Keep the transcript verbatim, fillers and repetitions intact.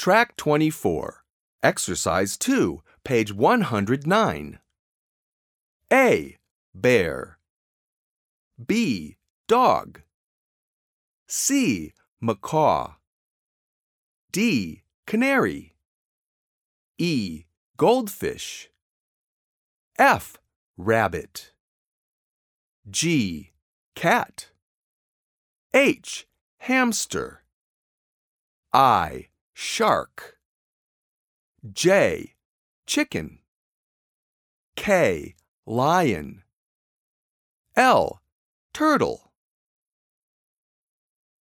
Track twenty-four. Exercise two, page one hundred nine. A. Bear. B. Dog. C. Macaw. D. Canary. E. Goldfish. F. Rabbit. G. Cat. H. Hamster. I. Shark. J. Chicken. K. Lion. L. Turtle.